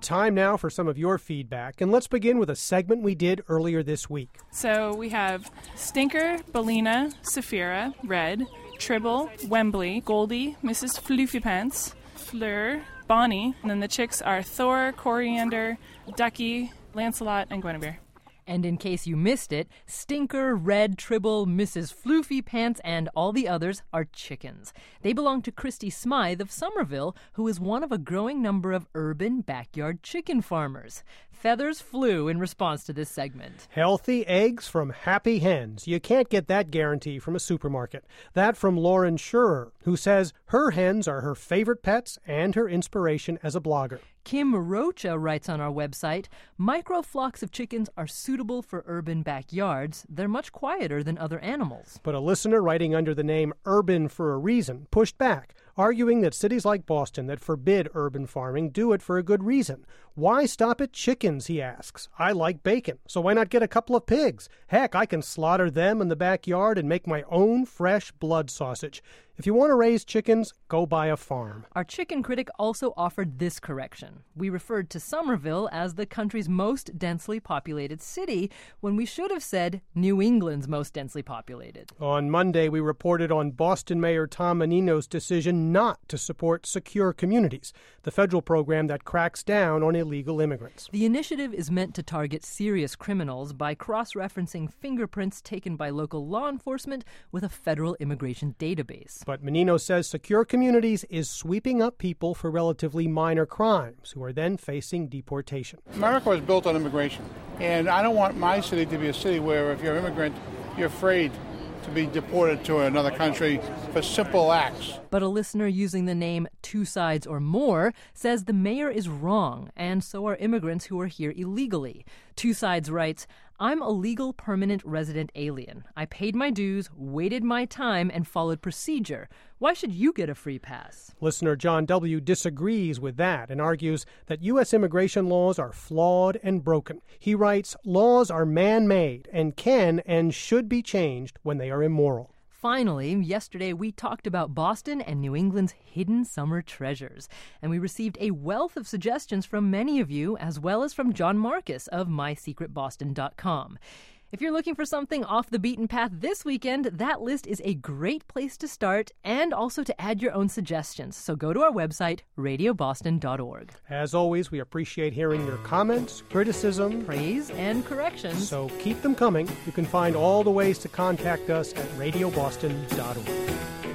Time now for some of your feedback, and let's begin with a segment we did earlier this week. So we have Stinker, Belina, Saphira, Red, Tribble, Wembley, Goldie, Mrs. Floofypants, Fleur, Bonnie, and then the chicks are Thor, Coriander, Ducky, Lancelot, and Guinevere. And in case you missed it, Stinker, Red, Tribble, Mrs. Floofypants, and all the others are chickens. They belong to Christy Smythe of Somerville, who is one of a growing number of urban backyard chicken farmers. Feathers flew in response to this segment. Healthy eggs from happy hens. You can't get that guarantee from a supermarket. That from Lauren Schurer, who says her hens are her favorite pets and her inspiration as a blogger. Kim Rocha writes on our website, microflocks of chickens are suitable for urban backyards. They're much quieter than other animals. But a listener writing under the name Urban for a Reason pushed back, arguing that cities like Boston that forbid urban farming do it for a good reason. Why stop at chickens, he asks. I like bacon, so why not get a couple of pigs? Heck, I can slaughter them in the backyard and make my own fresh blood sausage. If you want to raise chickens, go buy a farm. Our chicken critic also offered this correction. We referred to Somerville as the country's most densely populated city when we should have said New England's most densely populated. On Monday, we reported on Boston Mayor Tom Menino's decision not to support Secure Communities, the federal program that cracks down on illegal immigrants. The initiative is meant to target serious criminals by cross-referencing fingerprints taken by local law enforcement with a federal immigration database. But Menino says Secure Communities is sweeping up people for relatively minor crimes who are then facing deportation. America was built on immigration, and I don't want my city to be a city where if you're an immigrant, you're afraid to be deported to another country for simple acts. But a listener using the name Two Sides or More says the mayor is wrong, and so are immigrants who are here illegally. Two Sides writes, I'm a legal permanent resident alien. I paid my dues, waited my time, and followed procedure. Why should you get a free pass? Listener John W. disagrees with that and argues that U.S. immigration laws are flawed and broken. He writes, laws are man-made and can and should be changed when they are immoral. Finally, yesterday we talked about Boston and New England's hidden summer treasures, and we received a wealth of suggestions from many of you, as well as from John Marcus of MySecretBoston.com. If you're looking for something off the beaten path this weekend, that list is a great place to start and also to add your own suggestions. So go to our website, radioboston.org. As always, we appreciate hearing your comments, criticism, praise, and corrections. So keep them coming. You can find all the ways to contact us at radioboston.org.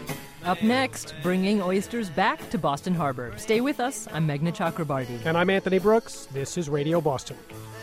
Up next, bringing oysters back to Boston Harbor. Stay with us. I'm Meghna Chakrabarti. And I'm Anthony Brooks. This is Radio Boston.